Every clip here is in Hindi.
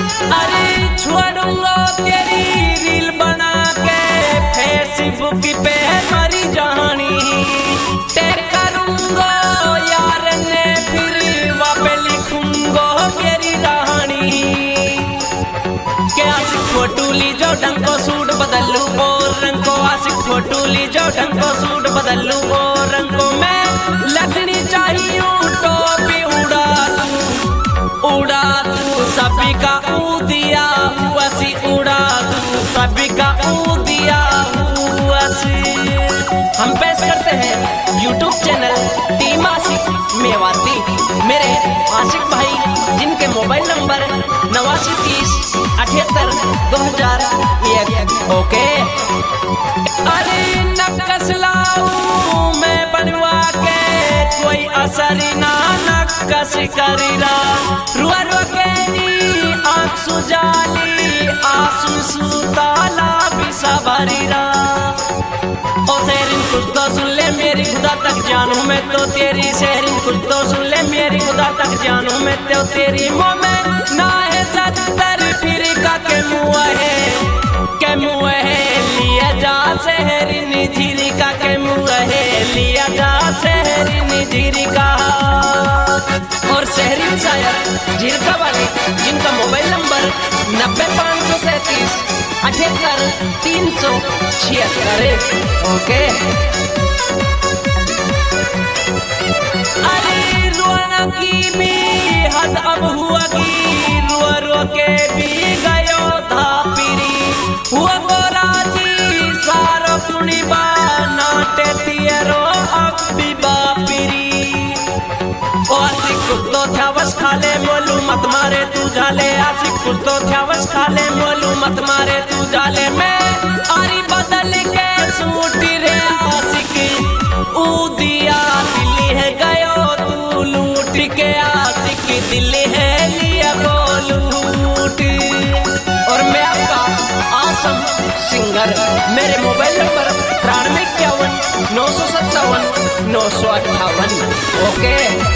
अरे छोड़ूंगा तेरी रील बना के फेसबुक पे हमारी जहानी टैग करूंगा यार ने फिर वापे लिखूंगा मेरी कहानी। क्या आशिक फोटो ली जाओ ढंग को सूट बदल लूं और रंग को आशिक फोटो ली जाओ ढंग को सूट बदल लूं और रंग को मैं लगनी चाहिए टोपी उड़ा तू सभी का दिया वसी उड़ा तू सभी का दिया वसी। हम पेश करते हैं YouTube channel team Aashiq Mewati मेरे आशिक भाई जिनके मोबाइल नंबर 8930782001। ओके अरे नक्कस लाऊं मैं बनवा के कोई असर ना नक्कस करीरा रुआ रुआ के नी आँख सुजाली आंसू सुताला बिसा भरीरा। ओ शेरिन कुछ तो सुन ले मेरी खुदा तक जानू मैं तो तेरी शेरिन कुछ तो सुन ले मेरी खुदा तक जानू मैं तो तेरी मुँह में ना है 70 फिर का के मुँह है लिया जा शहरिन झीरी का के मुँह है लिया जा शहरिन झीरी का। और शहरी शायर झीरका वाले जिनका मोबाइल नंबर 90 537 78 376। ओके अरे रोना की भी हद अब हुआ की रुआ रुआ के भी गयो था पीरी हुआ गोराजी सारो कुणी बा नाटे तियरो अब भी बापीरी। ओ आशिक कुछ तो ध्यावस खाले मोलू मत मारे तू जाले आशिक कुछ तो ध्यावस खाले मोलू मत मारे तू जाले मैं आरी बदल के सूटी रे आशिक दिया दिल्ली है गयो तू लूट के आशिक दिल्ली है लिया को लूट। और मैं आपका आसम सिंगर मेरे मोबाइल नंबर 93 957 958। ओके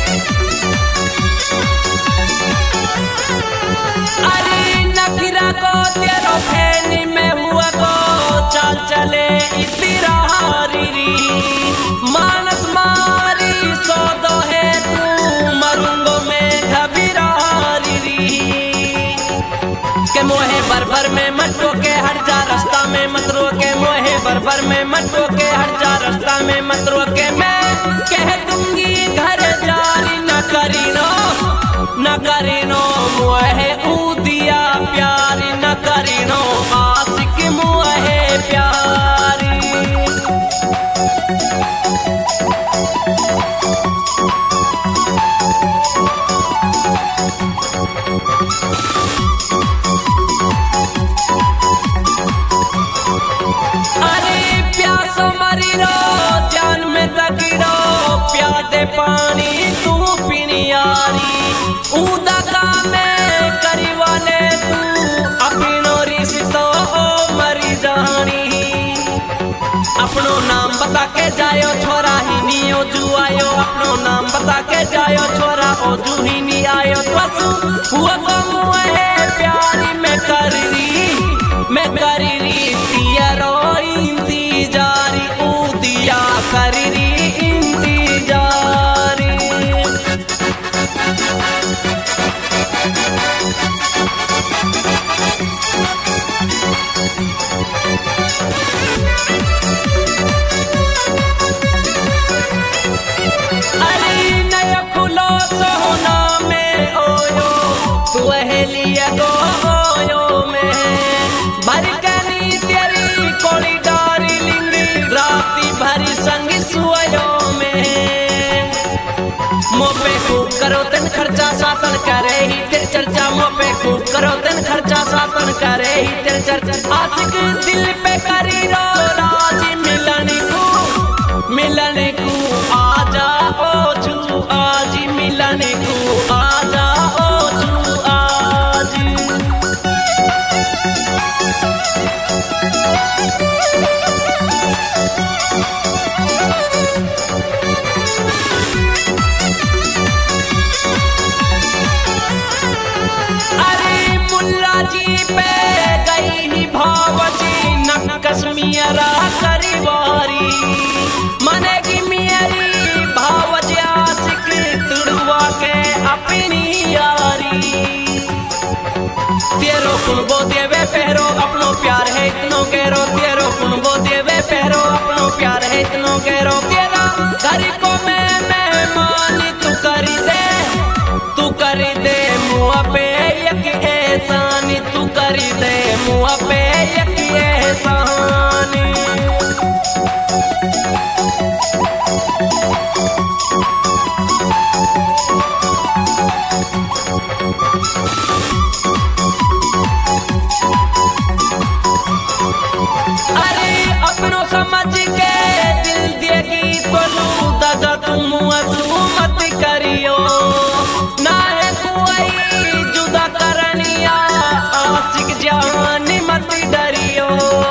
अरे नखरा को तेरो फैनी में हुआ को चाल चले इतरा हरी मानस मारी सौदो है तू मरूंगो में घबीरा हरी के मोहे भर में मत रोके हट जा रास्ता में मत रोके मोहे भर में मत रोके हट जा रास्ता में मत रोके मैं कह दूंगी घर जारी न करीनो मोहे दिया प्यारी न करीनो आशिक मोहे प्यारी। अरे प्यासो मरी रो जान में तकीरो प्यादे पानी तू पीनी यारी उदा का में करी वाले तू अपनो रिश्तो मरी जानी। अपनो नाम बता के जायो छोरा ही नियो जुआयो अपनो नाम बता के जायो छोरा ओ जू ही नहीं आयो बसु हुआ को है प्यारी मैं करी तियरो इंतजारी दिया करी इंतजारी। अरे नया खुलो सोना में ओयो तू लिया गोयो में भरकनी तेरी कोड़ी डार्लिंग राती भरी संग सुयो में मोपे खूब करो तन खर्चा सातन करे ही तेरे चर्चा मोपे खूब करो तन खर्चा सातन करे ही तेरे चर्चा आशिक दिल पे करी रो राजी मिलन को आजा ओ जू आज मिलन को आजा ओ जू आज। अरे मुल्ला जी पे गई ही भावजी नक्कस मियरा करीवारी मनेगी मेरी भावजी आशिक तुड़वा के अपनी यारी तेरो कुनबो देवे पहरो अपनो प्यार है इतनो करो तेरो कुनबो देवे पहरो अपनो प्यार है इतनो करो तेरा घर को मैं मेहमान तू कर दे मुआ पे यक एहसान तू कर दे मुआ पे यक एहसान अरे अपनों समझ के दिल देगी बोलू दादा तुम मत करियो ना है कोई जुदा करनिया आशिक जान मत डरियो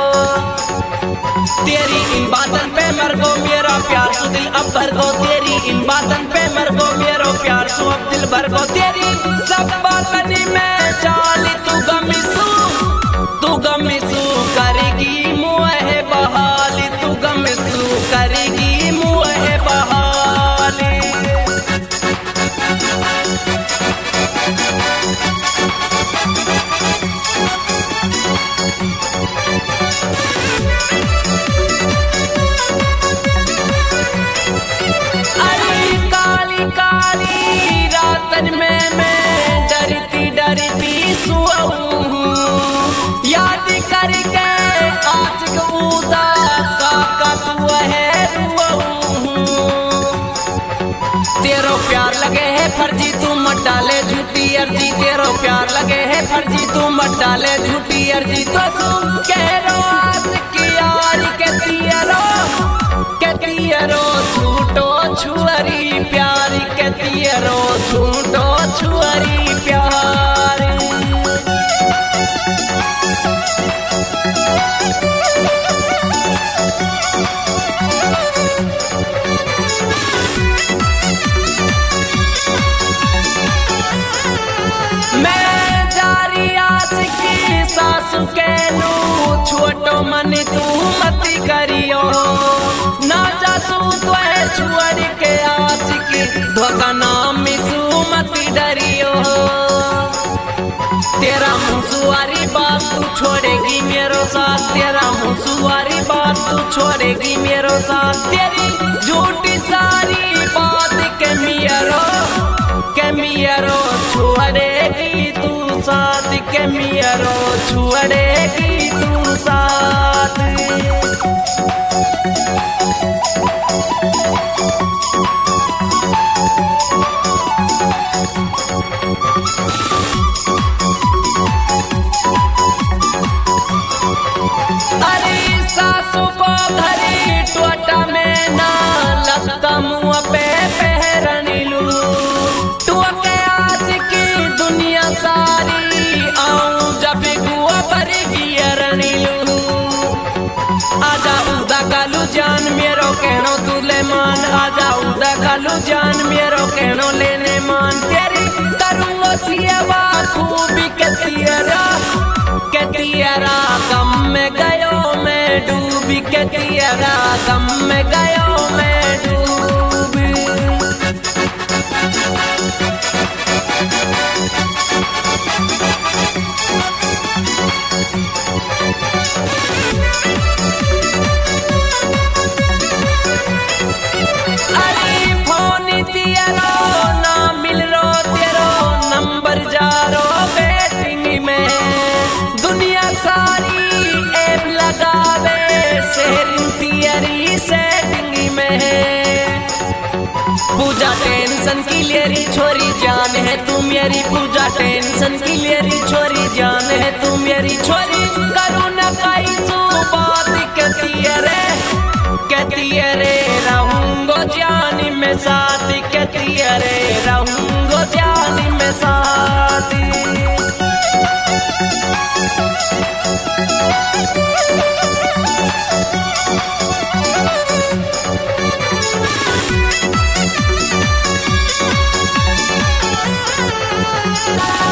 तेरी इन बातन पे मर गो मेरा प्यार सु दिल अब भर गो तेरी इन बातन पे मर गो मेरा प्यार सु अब दिल भर गो तेरी सब बातन में चाली तू गमिसू करेगी मुँह बहाली तू गमिसू करेगी मुँह बहाली अरे काली काली रातन में मैं डरती सुआऊं याद करके आशिक उदा काका तू है तेरो प्यार लगे है फर्जी तू मत डाले झूठी अर्जी तेरो प्यार लगे है फर्जी तू मत डाले झूठी अर्जी तो सुन कह रो आशिक यार के तियरो झूठो छुअरी प्यारी के तियरो झूठो छुअरी प्यारी मैं जारी आशिकी सासु के लू छोटो मन तू मत करियो ना जासू तो है छुअर के आशिकी धोखा नाम मिसू मत डरियो तेरा मुँहसुआरी बात तू छोड़ेगी मेरो साथ तेरा मुँहसुआरी बात तू छोड़ेगी मेरो साथ तेरी झूठी सारी बात के मियरो छोड़ेगी तू साथ के मियरो छोड़ेगी तू साथ अरे सासू को घरी टोटा में ना लगता मुँह पे पहरनी लू टोके आशिकी दुनिया सारी आऊं जब गुआ भर गियरनी लू आजा उदा कालू जान मेरो कहनो तुले मान आजा उदा कालू जान मेरो कहनो लेने मान तेरी करूँगो सियवा खूबी के तियरा गम में गयो मैं डूबी के तियरा गम में गयो मैं डूबी अरे फोन तियरो ना मिल रो तेरो नंबर जा रो वेटिंग में दुनिया सारी ऐप लगावे शेरिंग तियरी सेटिंग में पूजा टेंशन की लेरी छोरी जान है तू मेरी पूजा टेंशन की लेरी छोरी जान है तू मेरी छोरी करू न काई सो बात कहती रे रहूंगो जानी में साथ कहती रे रहूंगो जानी में साथ